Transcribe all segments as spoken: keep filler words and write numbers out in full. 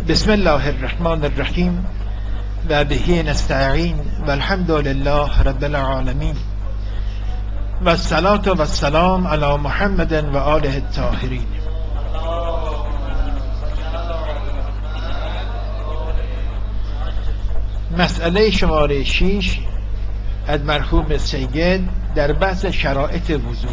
بسم الله الرحمن الرحیم و به نستعین و الحمد لله رب العالمین و الصلاة و السلام علی محمد و آله الطاهرین. مسئله شماره شش از مرحوم سید در بحث شرائط وضو.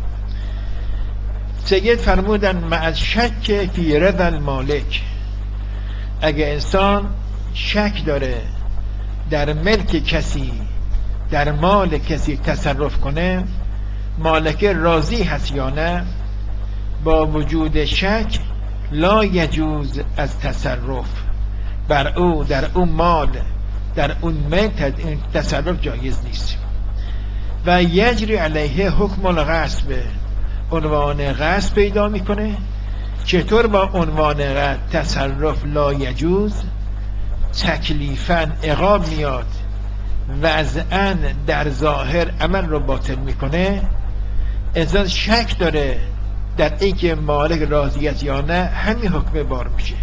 سید فرمودن مع الشک فی رضا المالک، اگه انسان شک داره در ملک کسی، در مال کسی تصرف کنه، مالک راضی هست یا نه، با وجود شک لا یجوز از تصرف بر او در اون مال، در اون ملک این تصرف جایز نیست. و یجری علیه حکم الغصب، عنوان غصب پیدا میکنه. چطور با عنوان غصب تصرف لا یجوز؟ تکلیفاً عقاب میاد، وضعاً در ظاهر عمل رو باطل میکنه. انسان شک داره در اینکه مالک راضیت یا نه، همین حکم بار میشه.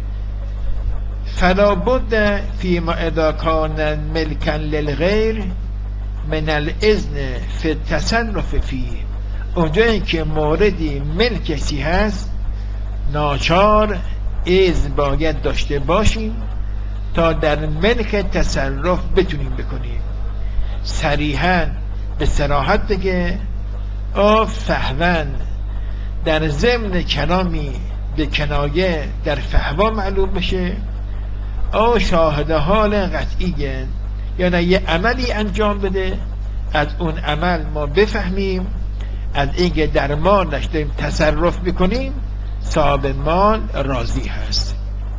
فلا بد فیما اذا کان ملکا للغیر من الاذن فی التصرف فیه، اونجایی که موردی ملک کسی هست ناچار اذن باید داشته باشیم تا در ملک تصرف بتونیم بکنیم. صریحاً به صراحت بگه او فهواً، در ضمن کلامی به کنایه در فهوا معلوم بشه، او شاهد حال قطعیه، یعنی یه عملی انجام بده، از اون عمل ما بفهمیم از اینکه در مالش داریم تصرف میکنیم صاحب مال راضی هست.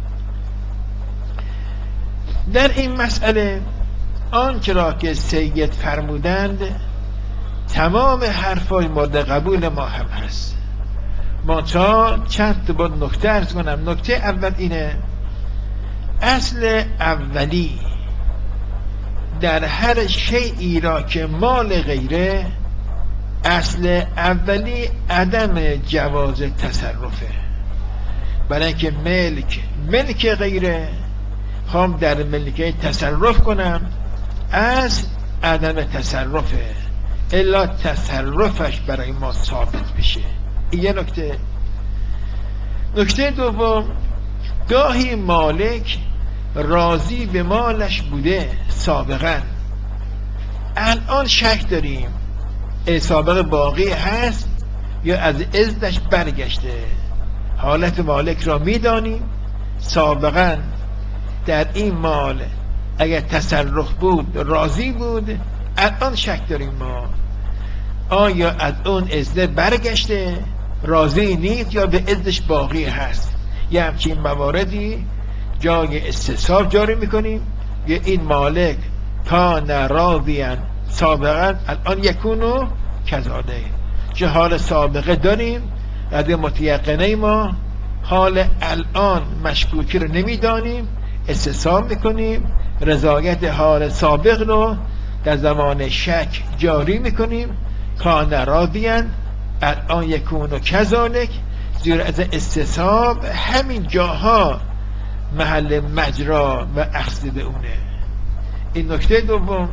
در این مسئله آنچه را که سید فرمودند تمام حرفای مورد قبول ما هم هست. ما تا چند تا بود نکته ارز کنم. نکته اول اینه، اصل اولی در هر شیئی را که مال غیره، اصل اولی عدم جواز تصرفه. برای اینکه ملک ملک غیره، خواهم در ملکه تصرف کنم، از عدم تصرفه الا تصرفش برای ما ثابت بشه. این یه نکته. نکته دوم، گاهی مالک راضی به مالش بوده سابقا، الان شک داریم سابق باقی هست یا از اذنش برگشته. حالت مالک را میدانیم، سابقا در این مال اگر تصرف بود راضی بود، الان شک داریم ما آیا از اون اذن برگشته راضی نیست یا به اذنش باقی هست. یه همچین مواردی جای استصحاب جاری میکنیم. یا این مالک کان راضیاً سابقا الان یکونو کذاله، چه حال سابقه داریم از متیقنه ما، حال الان مشکوکی رو نمیدانیم، استصحاب میکنیم، رضایت حال سابق رو در زمان شک جاری میکنیم. کان راضیاً الان یکونو کذالک، زیر از استصحاب همین جاها محل مجرا و اخذ به اونه. این نکته دوم.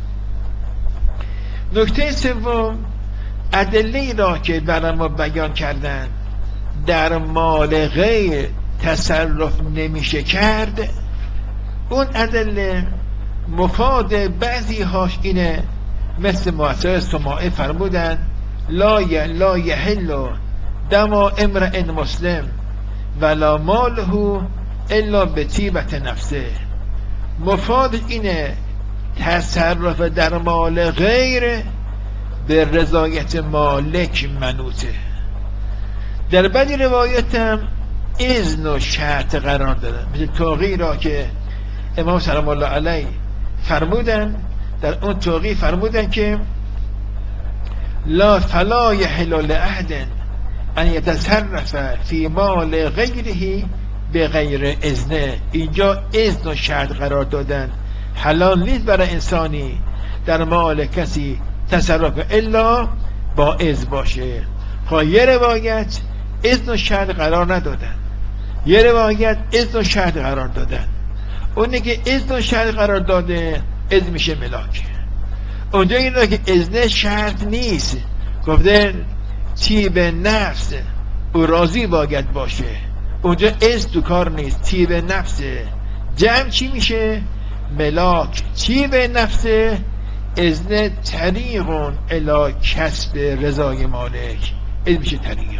نکته سوم، ادله را که برای ما بیان کردن در مال غیر تصرف نمیشه کرد، اون ادله مفاد بعضی هاش اینه، مثل مؤثر سماعی فرمودن لا لا یحل دم امرئ مسلم ولا ماله الا بطیبت نفسه. مفاد اینه تصرف در مال غیر به رضایت مالک منوطه. در بعضی روایت هم اذن و شرط قرار دادن، مثل توقیع را که امام سلام الله علیه فرمودن. در اون توقیع فرمودن که لا فلا یحل لأحد ان یتصرف فی مال غیره به غیر اذنه. اینجا اذن و شرط قرار دادن. حلال نیست برای انسانی در مال کسی تصرف الا با اذن باشه. خب یه روایت اذن و شرط قرار ندادن، یه روایت اذن و شرط قرار دادن. اونه که اذن و شرط قرار داده اذن میشه ملاک. اونجا اینا که اذن شرط نیست، گفته طیب نفس او راضی باید باشه، اونجا اذن تو کار نیست، طیب نفس جمع چی میشه؟ ملاک. طیب نفس اذن طریقون الی کسب رضای مالک، اذن میشه طریق.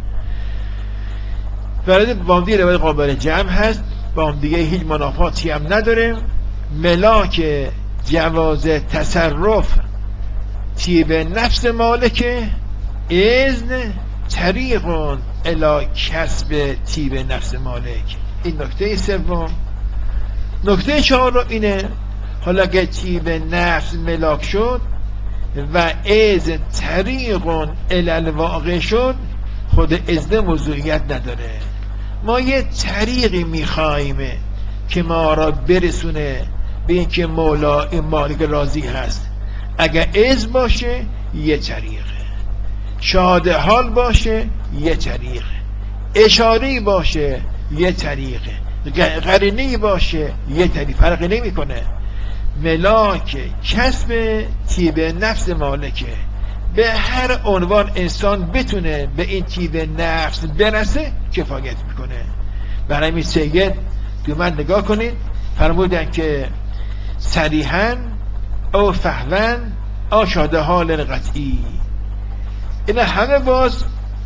برای بامدی روایت قابل جمع هست، با هم دیگه هیچ منافاتی هم نداره. ملاک جواز تصرف طیب نفس مالکه، اذن طریقون الی کسب طیب نفس مالک. این نکته سوم. نکته چهارم اینه، حالا که طیب نفس ملاک شد و اذن طریقون الی الواقع شد، خود اذن موضوعیت نداره. ما یه طریقی میخواییم که ما را برسونه به اینکه مولا این مالک راضی هست. اگر اذن باشه یه طریقه، شاهد حال باشه یه طریقه، اشاره‌ای باشه یه طریقه، قرینه‌ای باشه یه طریقه، فرقی نمیکنه. ملاک کسب طیب نفس مالکه. به هر عنوان انسان بتونه به این طیب نفس برسه کفایت میکنه. برای این سید تو من نگاه کنید، فرمودن که صریحاً او فهواً او شاهد حال قطعی. اینا همه باز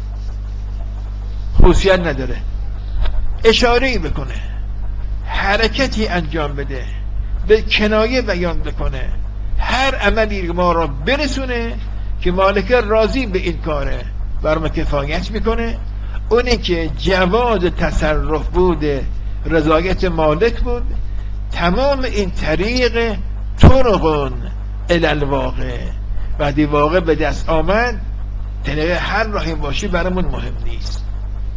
خصوصیت نداره، اشاره‌ای بکنه، حرکتی انجام بده، به کنایه بیان بکنه، هر عملی ما را برسونه که مالک راضی به این کاره، برام کفایت میکنه. اونه که جواز تصرف بود، رضایت مالک بود. تمام این طریق طرقون الی الواقع، وقتی واقع به دست آمد، طریق هر راهی باشی برامون مهم نیست.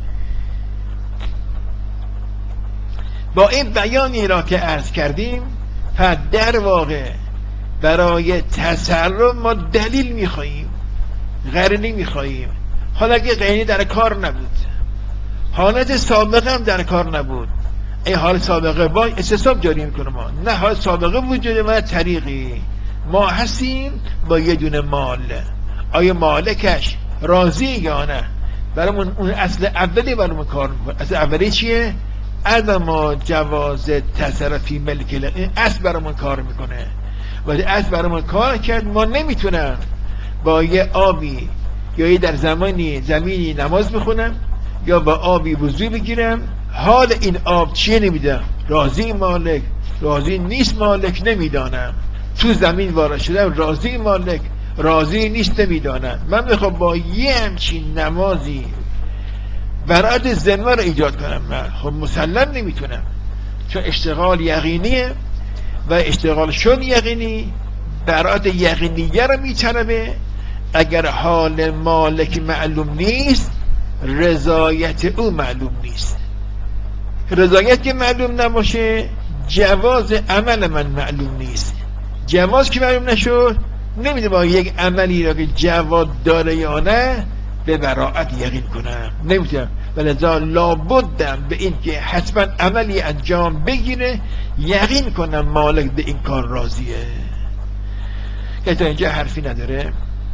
با این بیانی را که عرض کردیم، پس در واقع برای تصرف ما دلیل میخواییم، قرینه میخواییم. حالا که قرینه در کار نبود، حالت سابقه هم در کار نبود، این حال سابقه با استصحاب جاری میکنه ما، نه حال سابقه وجوده و طریقی. ما هستیم با یه دونه مال، آیا مالکش راضی یا نه؟ برامون اون اصل اولی برامون کار میکنه. اصل اولی چیه؟ عدم جواز تصرفی ملک، این اصل برامون کار میکنه. ولی اصل برامون کار کرد، ما نمیتونم با یه آبی یا یه در زمانی زمینی نماز بخونم یا با آبی وضو بگیرم، حال این آب چیه نمیدم، راضی مالک راضی نیست مالک نمیدانم، تو زمین وارد شدم راضی مالک راضی نیست نمیدانم. من بخوام با یه همچین نمازی برات ذمه رو ایجاد کنم، من خب مسلم نمیتونم، چون اشتغال یقینیه و اشتغال شد یقینی برات یقینیه رو میطلبه. اگر حال مالک معلوم نیست، رضایت او معلوم نیست. رضایت که معلوم نباشه، جواز عمل من معلوم نیست. جواز که معلوم نشد، نمیده با یک عملی را که جواز داره یا نه به براعت یقین کنم، نمیتونم. ولذا لابدم به این که حتما عملی انجام بگیره، یقین کنم مالک به این کار راضیه. که تا اینجا حرفی نداره.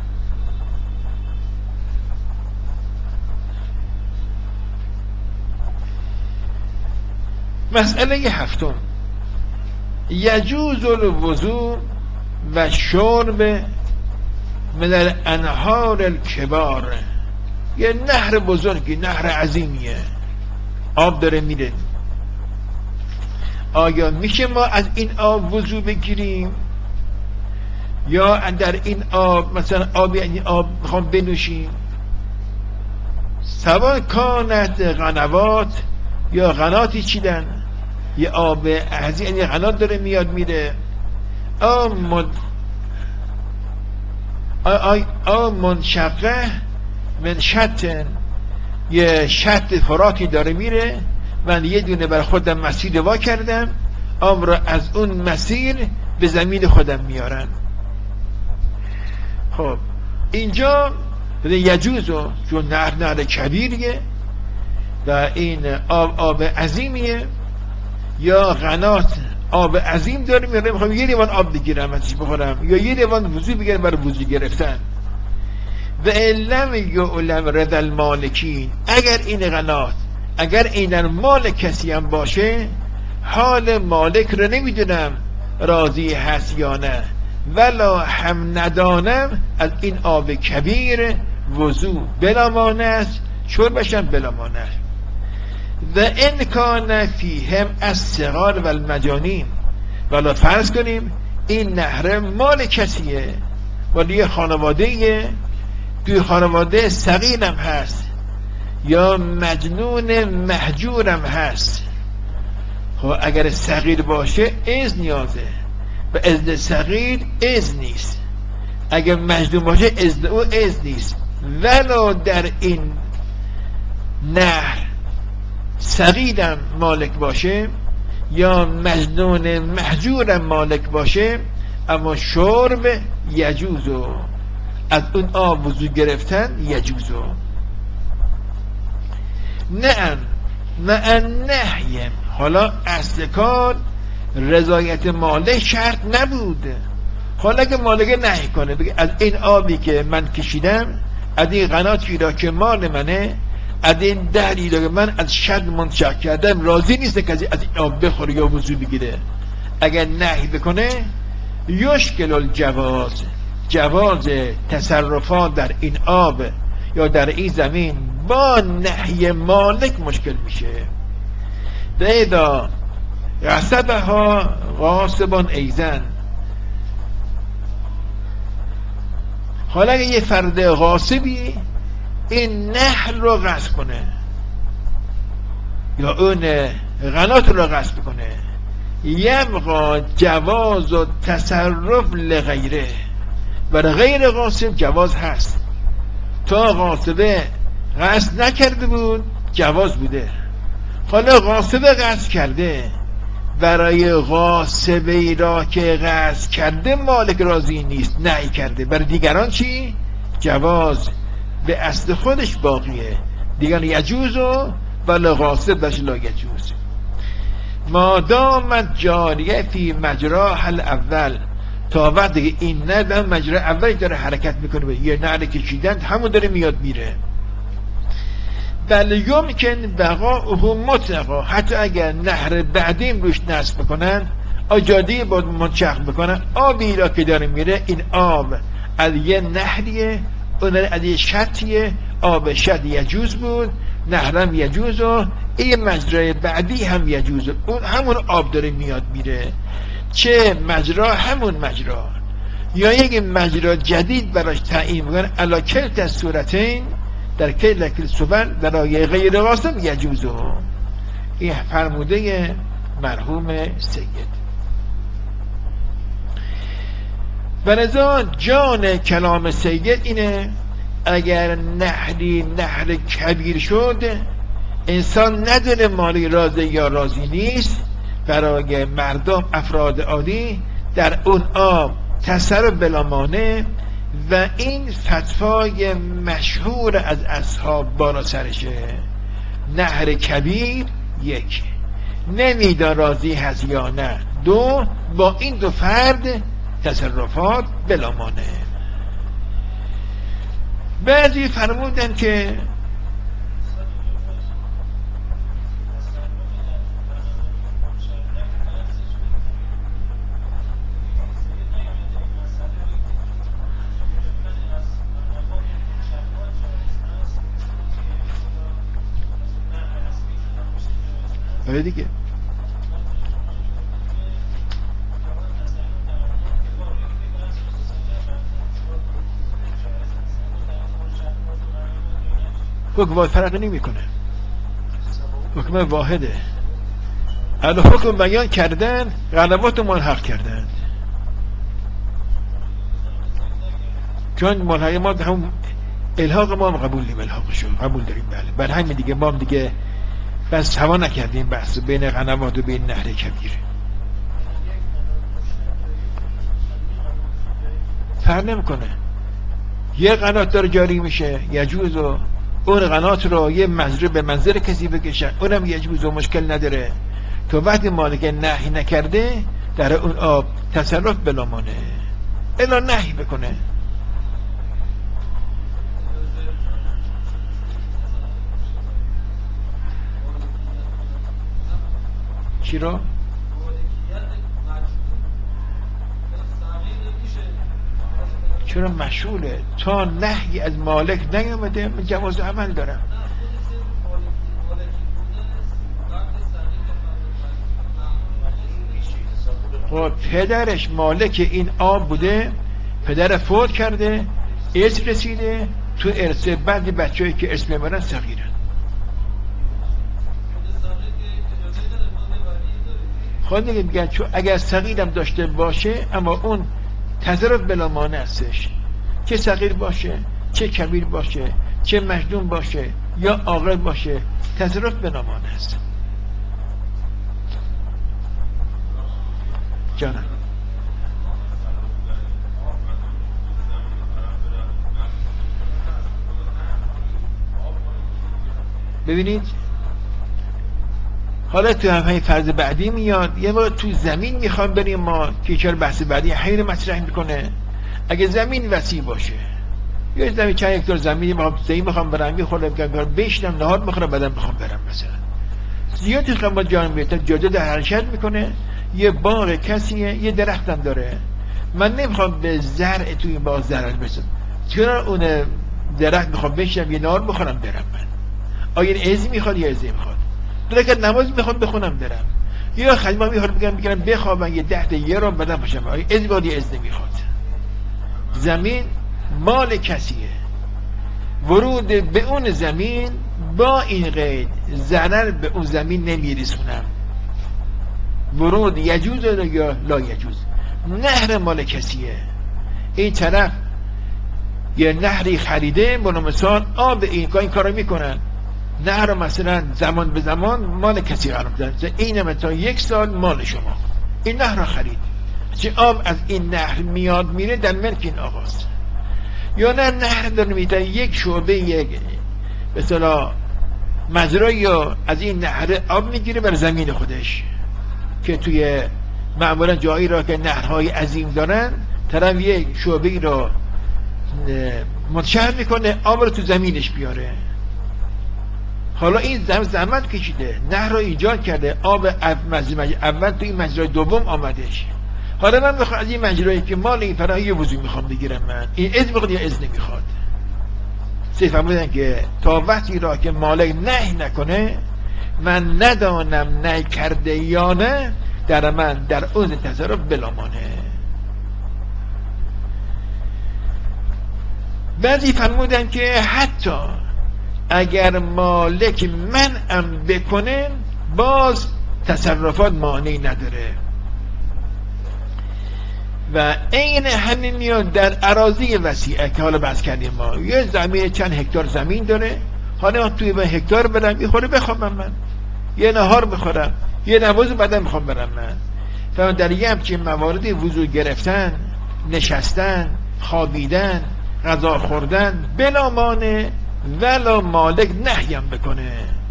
مسئله هفتم، یجوز الوضوء و شرب من الانهار الکبار. یه نهر بزرگی، نهر عظیمیه، آب داره میره. آیا میشه ما از این آب وضو بگیریم یا در این آب مثلا آب یعنی آب میخوام بنوشیم؟ سوا کانت قنوات یا قناتی چیدن، یه آب عظیم یعنی قنات داره میاد میره، آمد آ منشقه من شتن، یه شت فراتی داره میره، من یه دونه بر خودم مسیر وا کردم، آب را از اون مسیر به زمین خودم میارم. خب اینجا یجوزو چون نهر نهر کبیریه، و این آب آب عظیمیه یا قنات آب عظیم داریم یا نمیخوام یه لیوان آب بگیرم ازش بخورم یا یه لیوان وضو بگیرم برای وضو گرفتن. و علم یعلم رضا المالکین، اگر این قنات اگر این مال کسی هم باشه حال مالک رو نمیدونم راضی هست یا نه، ولا هم ندانم از این آب کبیر وضو بلامانه است شربشم بلامانه است. و ان کان فیهم الصغار و المجانین، ولا فرض کنیم این نهر مال کسیه ولی یه خانوادهیه، توی خانواده صغیرم هست یا مجنون مهجورم هست. خب اگر صغیر باشه اذن نیازه و اذن صغیر اذن نیست، اگر مجنون باشه اذن او اذن نیست. ولو در این نهر صغیرم مالک باشه یا مجنون مهجورم مالک باشه، اما شرب یجوزو، از اون آب وضو گرفتن یجوزو. نه نه نهیم، حالا اصل کار رضایت مالک شرط نبود. حالا اگه مالک نهی کنه بگه از این آبی که من کشیدم، از این قناتی را که مال منه، از این دهری را که من از شد منشأ کردم راضی نیست که از این آب بخوره یا وضو بگیره، اگر نهی بکنه یشکل الجواز، جواز تصرفات در این آب یا در این زمین با نهی مالک مشکل میشه. دیدا غصبها غاصبان ایزن، حالا اگه یه فرد غاصبی این نهر رو غصب کنه یا اون قنات رو غصب کنه، یبقا جواز و تصرف لغیره، برای غیر غاصب جواز هست. تا غاصبه غصب نکرده بود جواز بوده، حالا غاصبه غصب کرده، برای غاصبه را که غصب کرده مالک راضی نیست نهی کرده، برای دیگران چی؟ جواز به اصل خودش باقیه، دیگران یجوزو ولی غاصب بش لا یجوز. ما دامت جاریه فی مجراح الاول، تا وقتی این نه در مجرا اول داره حرکت میکنه، یه نهر کشیدن همون داره میاد میره. بل یمکن بقاؤه مطلقا، حتی اگر نهر بعدیم روش نصب بکنن آجادی با منشق بکنن، آبی را که داره میره این آب از یه نهریه اون از یه شطیه، آب شط یجوز بود، نهرم یجوز و این مجرای بعدی هم یجوز، اون همون آب داره میاد میره، چه مجرا همون مجرا یا یک مجرا جدید براش تعیین بکنن، علا کلت از صورتین، در کل کل صور برای غیر غاصب یجوزو. این فرموده مرحوم سید. ولذا جان کلام سید اینه اگر نهری نهر کبیر شد انسان ندونه مالی راضی یا راضی نیست، برای مردم افراد عادی در اون آب تصرف بلامانه، و این فتوای مشهور از اصحاب بالا سرشه. نهر کبیر یک، نمیدان راضی هست یا نه، دو با این دو فرد تصرفات بلامانه. بعضی فرمودن که آره دیگه حکم فرق نمی کنه، حکم واحده. اهل حکم بیان کردن، غلبات ملحق کردن، چون ملحق ما هم الحاق ما هم قبول نیم، الحاقشو قبول داریم. بله بر همین دیگه ما هم دیگه بس هوا نکردیم بحث بین قنوات و بین نهر کبیر. فرق نمیکنه، یه قنات داره جاری میشه یجوز و اون قنات رو یه مزرعه به منظر کسی بکشن، اونم یه جوز و مشکل نداره. تو وقتی مالک نهی نکرده در اون آب تصرف بلامانه، الا نهی بکنه. چی رو؟ چرا مشغوله؟ تا نهی از مالک نیامده من جواز عمل دارم. خب پدرش مالک این آب بوده، پدر فوت کرده، ارث رسیده، تو ارث بعضی بچه‌ای که اسم میبرن صغیرن. خود دیگه میگن چون اگر صغیرم داشته باشه اما اون تصرف بلا مانع هستش، چه صغیر باشه چه کبیر باشه چه مجنون باشه یا عاقل باشه تصرف بلا مانع است. جانم ببینید حالا تو همه فرض بعدی میاد یه بار تو زمین میخوام بریم ما که چرا بحث بعدی حیر مطرح میکنه. اگه زمین وسیع باشه یه زمین چند هکتار زمینی میخوام زمین میخوام برم یه خورده بگم بشنم نهار میخورم بعدم میخوام برم مثلا زیادی خواهم با جان بیتن جاده در حرکت میکنه، یه باغ کسیه یه درختم داره، من نمیخوام به زرع توی باغ ضرر برسم، چرا اون درخت میخوام بشنم یه نهار بخورم برم من؟ آیا این ازی میخواد یا ازی میخواد؟ درکت نماز میخوام بخونم برم، یا خدمه میخواد بگم بگم بخوابم یه ده تا یه رو بدم باشم، آیا ازی میخواد یا ازی نمیخواد؟ زمین مال کسیه، ورود به اون زمین با این قید ضرر به اون زمین نمیرسونم، ورود یجوز یا لا یجوز. نهر مال کسیه، این طرف یه نهری خریده بنا مثال آب این این کارو میکنن، نهر مثلا زمان به زمان مال کسی قرار میدن، این هم تا یک سال مال شما، این نهر رو خرید، چه آب از این نهر میاد میره در ملک این آقاست. یا نه نهر داره میده یک شعبه یک به اصطلاح مزرعه یا از این نهر آب میگیره بر زمین خودش، که توی معمولا جایی را که نهرهای عظیم دارن طرف یک شعبه را منتشر میکنه آب رو تو زمینش بیاره. حالا این زم زحمت کشیده نهر رو ایجاد کرده، آب اول تو این مجرای دوم آمدش، حالا من بخوام از این مجرایی که مال این فرایی یه وضوع میخوام بگیرم، من این اذن میخواد یا اذن نمیخواد؟ صرفا بودن که تا وقتی را که مالک نهی نکنه من ندانم نهی کرده یا نه در من در اون تصرف بلامانه. بعضی فرمودن که حتی اگر مالک منعم بکنه باز تصرفات مانعی نداره. و این همین میاد در اراضی وسیعه که حالا بحث کردیم ما، یه زمین چند هکتار زمین داره، حالا توی به هکتار برم یه خوره بخوابم من، یه نهار بخورم، یه نواز بعدم میخوام برم من. فهم در یه همچین مواردی وضوع گرفتن، نشستن، خوابیدن، غذا خوردن بلا مانع ولا مالک نهیم بکنه.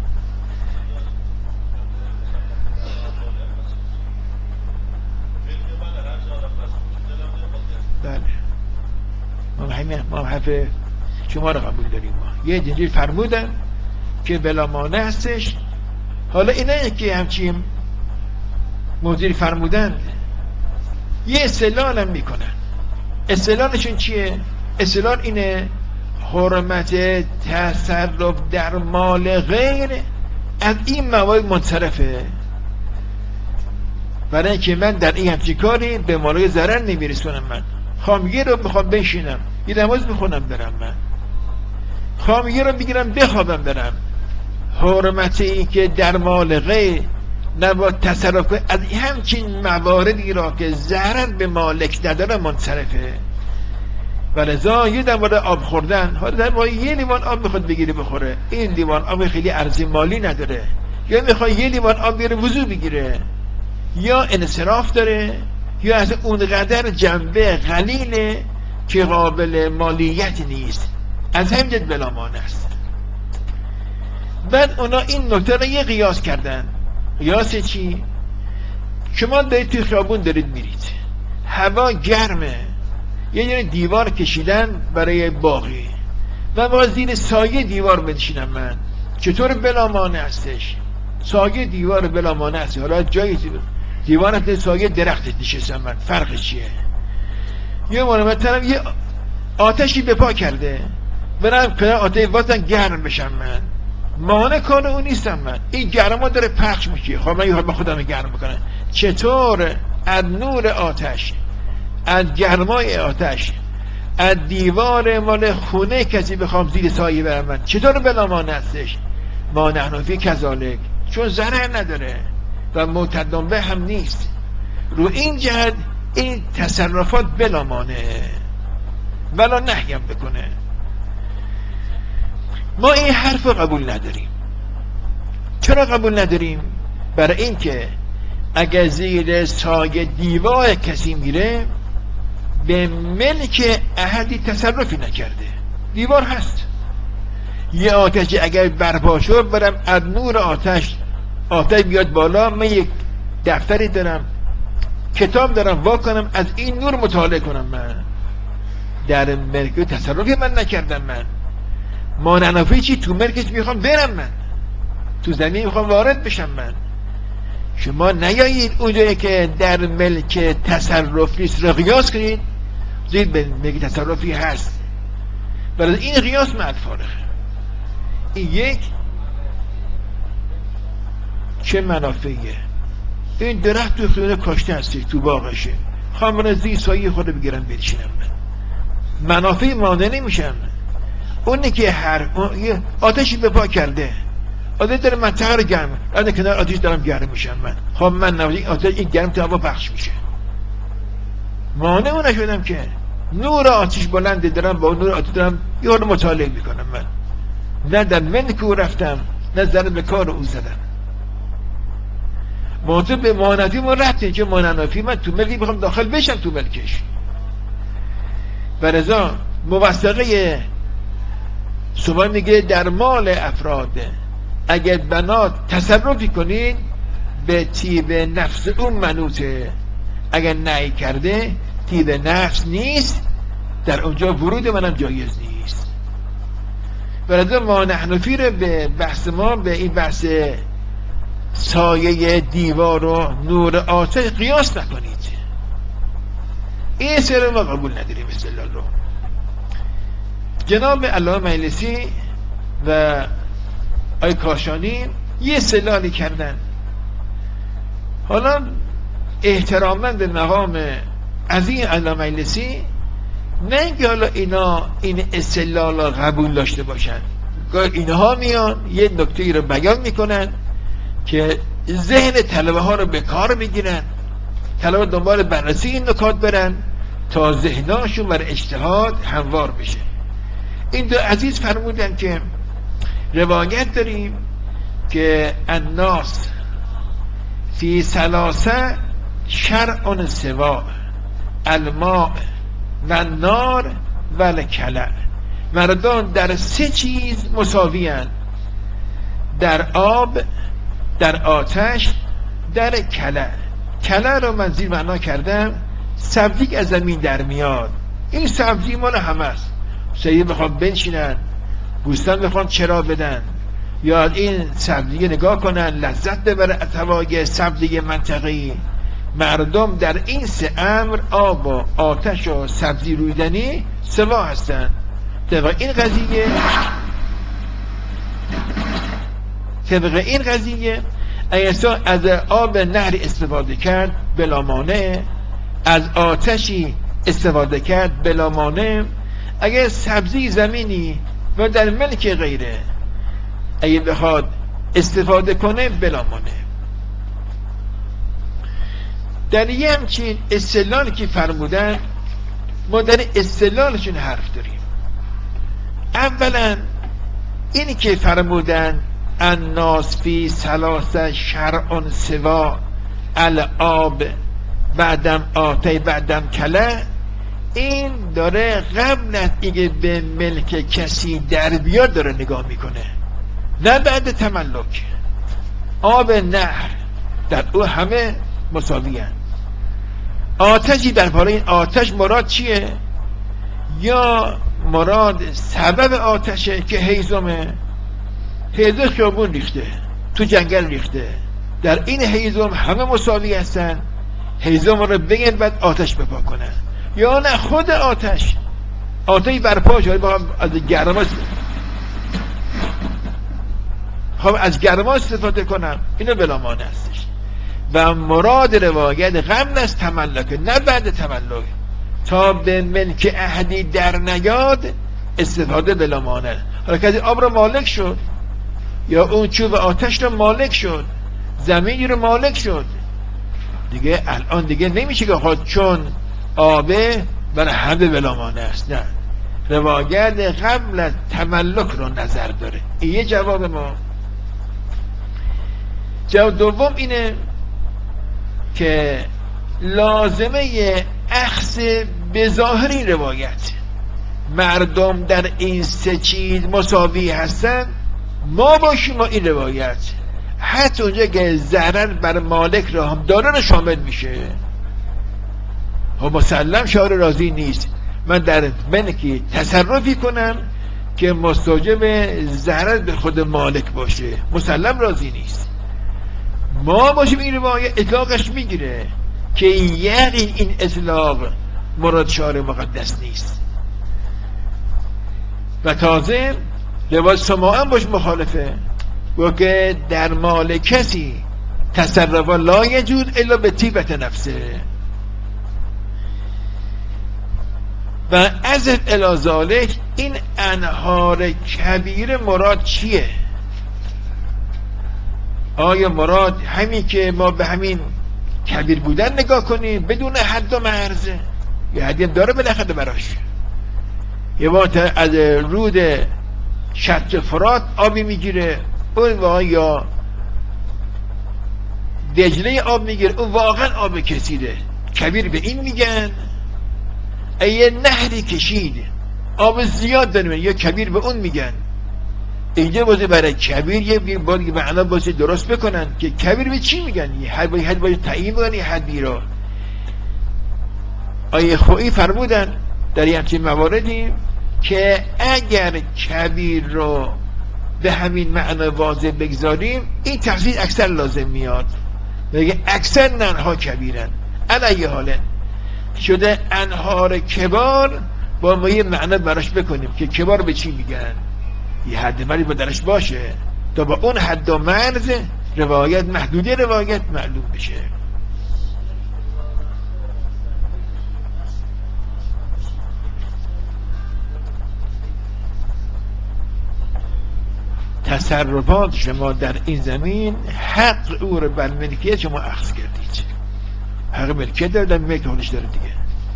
بله ما همین ما حرف شما رو قبول داریم، ما یه دلیل فرمودن که بلا مانع هستش. حالا اینه که همچین موضوعی فرمودن یه استدلال هم میکنن، استدلالشون چیه؟ استدلال اینه حرمت تصرف در مال غیر از این موارد منصرفه، برای اینکه من در این همچین کاری به مالای ضرر نمیرسونم، من خواهم یه رو بخوام بشینم یه نماز بخونم برم، من خواهم یه رو بگیرم بخوابم برم، حرمت این که در مال غیر نباید تصرف کنه از همچین مواردی را که ضرر به مالک نداره منصرفه. و لذا یه دنبال آب خوردن، حالا در واقع یه لیوان آب میخواد بگیره بخوره، این لیوان آب خیلی ارزی مالی نداره، یا میخواد یه لیوان آب بیاره وضو بگیره، یا انصراف داره یا از اونقدر جنبه قلیله که قابل مالیت نیست، از همین جد بلا مانع است. بعد اونا این نکته رو یه قیاس کردن. قیاس چی؟ شما دارید توی خیابون دارید میرید، هوا گرمه، یه دونه دیوار کشیدن برای باقی و ما زیر سایه دیوار بنشینم من، چطور بلا مانع هستش؟ سایه دیوار بلا مانع هست، حالا جایی دیوار هست سایه درخت نشستم من، فرقش چیه؟ یه مورد یه آتشی به پا کرده، برم کنار آتش واسه گرم بشم من، مانع کار اون نیستم من، این گرما داره پخش میشه، خب من یه حال با خودم گرم بکنم. چطور از نور آتش، از گرمای آتش، از دیوار مال خونه کسی بخوام زیر سایه برم من، چطور بلا مانع هستش؟ ما نحن فی کذالک، چون ضرر نداره و معتدن به هم نیست. رو این جهت این تصرفات بلا مانعه ولا نهیم بکنه. ما این حرف رو قبول نداریم. چرا قبول نداریم؟ برای اینکه اگر زیر سایه دیوار کسی میره به ملک احدی تصرفی نکرده، دیوار هست. یه آتشی اگر برپا شد برم از نور آتش، آتش بیاد بالا، من یک دفتری دارم، کتاب دارم، وا کنم از این نور مطالعه کنم، من در ملک تصرفی من نکردم. من مانعنافی چی؟ تو ملکش میخوام برم، من تو زمین میخوام وارد بشم. من شما نیایید اونجایی که در ملک تصرف نیست رو قیاس کنید زید به ملک تصرفی هست، برای این قیاس معد فارغه. این یک چه منافعیه؟ این درخت تو خیونه کاشته هستی تو باغشه، خواهم برن زیر سایه خود بگیرم بریشنم، من منافع مانع نمیشم. اونی که هر آتشی به پا کرده، آتش داره منطقه رو گرم، از کنار آتش دارم گرم میشم، من خب من نوازی آتش این گرم تو هوا پخش میشه، مانع نشدم که نور آتش بلنده دارم، با نور آتش دارم یه حال مطالعه میکنم. من نه در منکو رفتم نه ذره به کار او زدم. موضوع به مانعی ما رفته، چه مانعنافی من تو ملکی بخوام داخل بشم تو ملکش. و رضا موثقه شما میگه در مال افراد اگر بنا تصرفی کنید به طیب نفس اون منوطه، اگر نهی کرده طیب نفس نیست، در اونجا ورود منم جایز نیست. برای ما نحنفی رو به بحث ما به این بحث سایه دیوار و نور آتش قیاس نکنید. این سر ما قبول نداریم استدلال رو. جناب علامه مجلسی و آی کاشانی یه استدلالی کردن، حالا احتراما به مقام عظیم علامه مجلسی، نه اینکه حالا اینا این استدلال رو قبول داشته باشن، اینها میان یه نکته رو بیان میکنن که ذهن طلبه ها رو به کار میگیرن، طلبه دنبال بررسی این نکات برن تا ذهناشون بر اجتهاد هموار بشه. این دو عزیز فرمودن که روایت داریم که الناس فی ثلاثه شرع سوا، الماء و النار و الکلع، مردان در سه چیز مساوی هستند، در آب، در آتش، در کلع. کلع رو من زیر معنا کردم سبزی که از زمین در میاد، این سبزی مال همه است، سیدی بخوام بنشینن بوستان بخوام چرا بدن یا این سبزی نگاه کنن لذت ببره از هوای سبزی منطقی. مردم در این سه امر آب و آتش و سبزی رویدنی سوا هستند. طبق این قضیه طبق این قضیه اگر از آب نهر استفاده کرد بلا مانع، از آتشی استفاده کرد بلا مانع، اگر سبزی زمینی و در ملک غیره اگه بخواد استفاده کنه بلا مانع. در یه همچین استدلالی که فرمودن ما در استدلالشون حرف داریم. اولا اینی که فرمودن الناس فی ثلاثه شرع سوا، الآب بعدم آتی بعدم کله، این داره قبل از اینکه به ملک کسی در بیاد داره نگاه میکنه، نه بعد تملک. آب نهر در او همه مساوی هستند. آتشی در پاره این آتش مراد چیه؟ یا مراد سبب آتشه که هیزمه؟ هیزم خیابون ریخته، تو جنگل ریخته، در این هیزم همه مساوی هستن، هیزم رو بگن بعد آتش بپا کنن. یا نه خود آتش آتشی برپا شده با از گرما خب از گرما استفاده کنم، اینو بلامانه هستش. و مراد روایت قبل از تملک نه بعد تملک، تا به ملک احدی در نیاد استفاده بلامانه. حالا کسی آب رو مالک شد یا اون چوب آتش رو مالک شد، زمینی رو مالک شد، دیگه الان دیگه نمیشه که خود چون آبه برای همه بلامانه است. نه، روایت قبل از تملک رو نظر داره. این یه جواب ما. جواب دوم اینه که لازمه اخذ به ظاهر این روایت مردم در این سه چیز مساوی هستن، ما باشیم ما این روایت حتی اونجا که ضرر بر مالک را هم داره رو شامل میشه. خب مسلم شعار راضی نیست من در ملکی تصرفی کنم که مستوجب ضرر به خود مالک باشه، مسلم راضی نیست. ما باشیم این روایت اطلاقش میگیره که یعنی این اطلاق مراد شعار مقدس نیست. و تازه روایت سماعا باش مخالفه، و که در مال کسی تصرف لا یجوز الا به طیبت نفسه. و از الی ذالک این انهار کبیر مراد چیه؟ آیا مراد همین که ما به همین کبیر بودن نگاه کنیم بدون حد و مرزه؟ یه حدی داره بالاخره براش. یه وقت از رود شط فرات آبی میگیره، اون واقعا یا دجله آب میگیره، اون واقعا آب کسیده، کبیر به این میگن. یه نهری کشید آب زیاد داره یا کبیر به اون میگن. اینجا بازه برای کبیر یه باری معنا بازه درست بکنن که کبیر به چی میگن، یه حد باید حد باید تعیین بکنن یه حدی را. آیه خویی فرمودن در یه همچین مواردی که اگر کبیر رو به همین معنی واضح بگذاریم این تفسیر اکثر لازم میاد، بگه اکثر ننها کبیرن. علیه حاله شده انهار کبار با ما یه معنی براش بکنیم که کبار به چی میگن، یه حد مری با درش باشه تا با اون حد و مرز روایت محدوده روایت معلوم بشه. تصرفات شما در این زمین حق او رو بر ملکیت شما اخذ کردید، حق ملکیت داره در ملک حالش داره دیگه.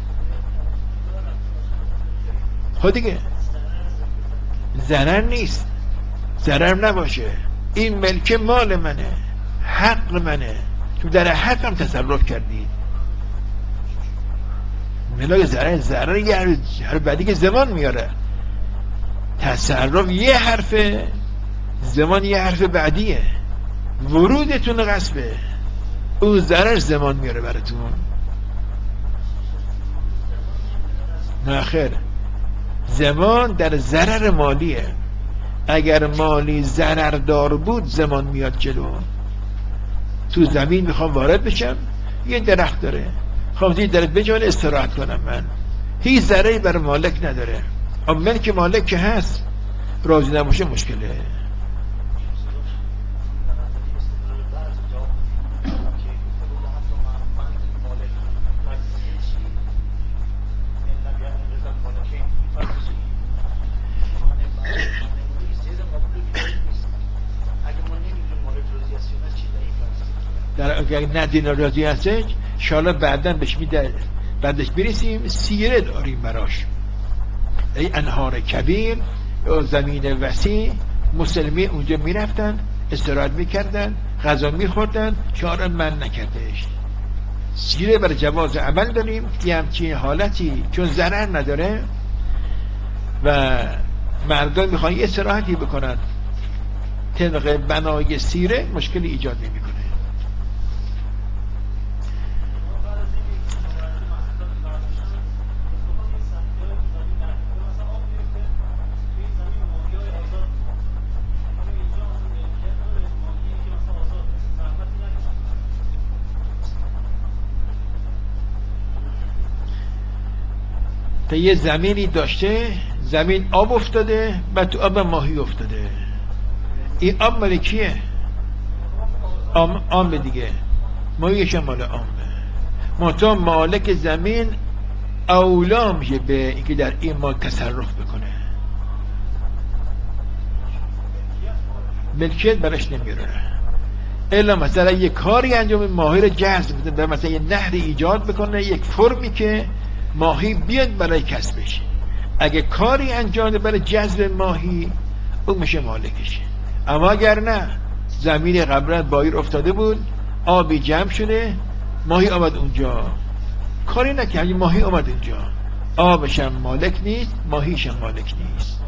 خود دیگه ضرر نیست، ضرر نباشه، این ملک مال منه، حق منه، تو در حقم تصرف کردید. ملاک ضرر ضرر یه هر بعدی که زمان میاره، تصرف یه حرفه، زمان یه حرف بعدیه. ورودتون غصبه، اون ضرر زمان میاره براتون. نه خیر، زمان در ضرر مالیه. اگر مالی ضرردار بود زمان میاد جلو. تو زمین میخوام وارد بشم، یه درخت داره، خواهم زیر درخت بجان استراحت کنم، من هیچ ضرری بر مالک نداره، اما ملک مالک که هست راضی نباشه مشکله. در اگر ندین راضی هستش انشاءالله بعدا بهش میده، بعدش برسیم سیره داریم براش. ای انهار کبیر، زمین وسیع، مسلمی اونجا میرفتن استراحت میکردن، غذا میخوردن، شعار من نکردهش. سیره بر جواز عمل داریم یه همچین حالتی چون ضرر نداره و مردم میخوان یه استراحتی بکنن، طبق بنای سیره مشکلی ایجاد نمیکنه. تا یه زمینی داشته، زمین آب افتاده، بعد تو آب ماهی افتاده. این آب مال کیه؟ آم, آم دیگه، ماهیش مال آمه. منتها مالک زمین اولا میشه به اینکه در این مال تصرف بکنه، ملکیت برش نمیره. الا مثلا یک کاری انجام ماهی رو جذب بده، مثلا یه نهری ایجاد بکنه، یک فرمی که ماهی بیاد برای کسبش. اگه کاری انجام بده برای جذب ماهی، اون میشه مالکش. اما اگر نه، زمین قبلا بایر افتاده بود، آبی جمع شده، ماهی آمد اونجا، کاری نکرد، ماهی آمد اونجا، آبش هم مالک نیست، ماهیش هم مالک نیست.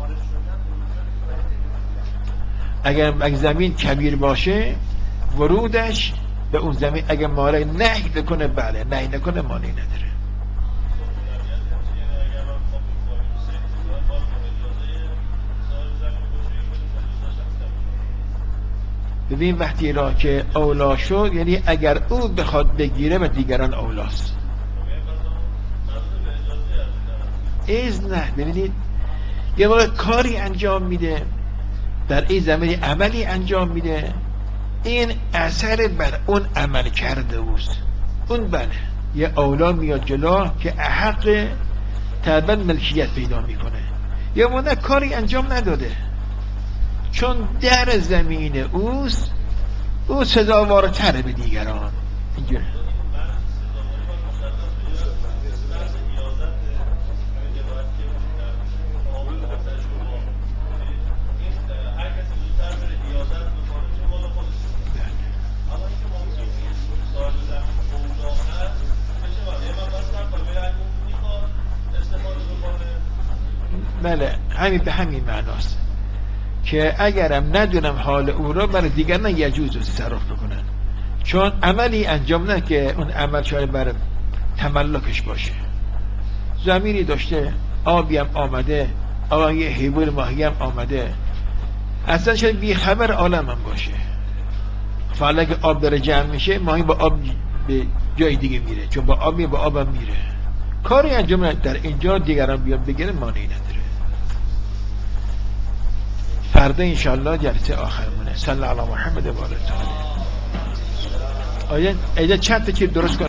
اگر اگر زمین کبیر باشه، ورودش به اون زمین اگر مالک نهی بکنه بله، نهی نکنه مانعی نداره. ببین وقتی را که اولا شد، یعنی اگر او بخواد بگیره و دیگران اولاست. ایز نه، ببینید یه موقع کاری انجام میده، در این زمین عملی انجام میده، این اثر بر اون عمل کرده اوست، اون بله یه اولا میاد جلو که احق طبعا ملکیت پیدا میکنه. یه موقع کاری انجام نداده، چون در زمین اوست، او سزاوارتره به دیگران. اینجوری بله، همین به همین معناست که اگرم ندونم حال او را، برای دیگران یجوز رو تصرف بکنن، چون عملی انجام نه که اون عمل شاید بر تملکش باشه. زمینی داشته، آبی هم آمده، آقا یه حیوان ماهی هم آمده، اصلا شاید بی خبر عالم هم باشه. فعلا که آب داره جمع میشه، ماهی با آب به جای دیگه میره، چون با آب با آب هم میره، کاری انجام نه، در اینجا دیگران بیان بگیرن مانعی نداره. فردا انشاءالله جلسه آخرمونه. صلی الله علی محمد و آله. آیا ایده چند تا چیز درست کن